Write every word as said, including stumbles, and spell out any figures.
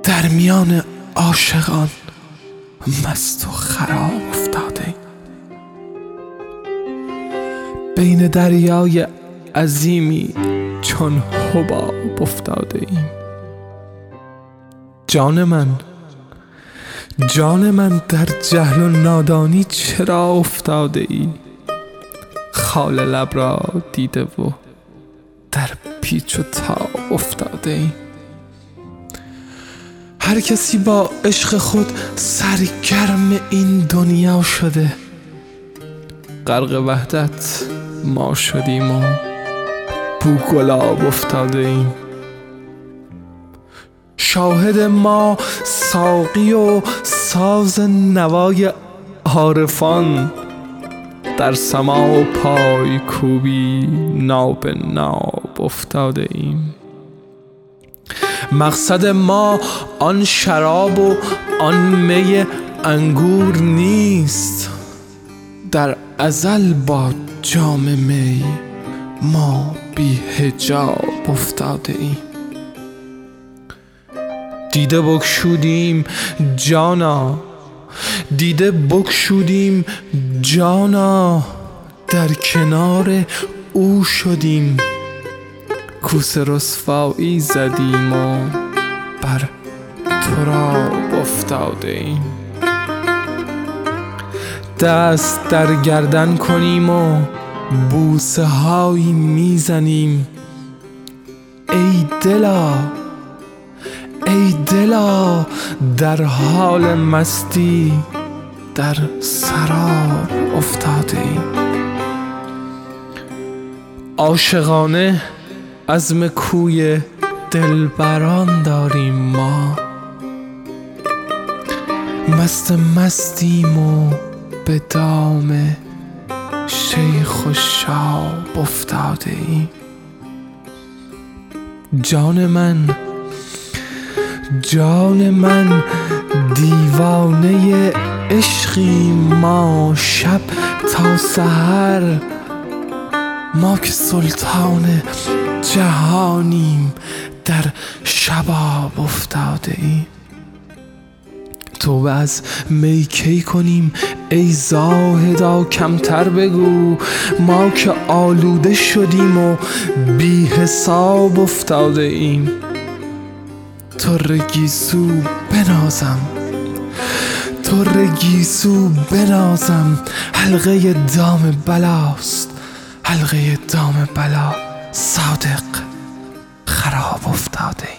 در میان عاشقان مست و خراب افتاده ایم. بین دریای عظیمی چون حباب افتاده ایم. جان من جان من در جهل و نادانی چرا افتاده ای؟ خال لب را دیده و در پیچ و تاب افتاده ای. هر کسی با عشق خود سرگرم این دنیا شده. غرق وحدت ما شدیم و بو گلاب افتاده ایم. شاهد ما ساقی و ساز نوای عارفان، در سماع و پای کوبی ناب ناب افتاده ایم. مقصد ما آن شراب و آن می انگور نیست. در ازل با جام می ما بی حجاب افتاده ایم. دیده بگشودیم جانا دیده بگشودیم جانا در کنار او شدیم. کوس رسوایی زدیم و بر تراب افتاده ایم. دست در گردن کنیم و بوسه هایی میزنیم. ای دلا ای دلا در حال مستی در سراب افتاده ایم. عاشقانه عزم کوی دلبران داریم ما. مست مستیم و به دام شیخ و شاب افتاده ایم. جان من جان من دیوانه عشقیم ما. شب تا سحر ما که سلطان جهانیم در شباب افتاده ایم. توبه از می کی کنیم ای زاهدا کمتر بگو. ما که آلوده شدیم و بی حساب افتاده ایم. تر گیسو بنازم تر گیسو بنازم حلقه دام بلاست. حلقه دام بلا صادق خراب افتاده.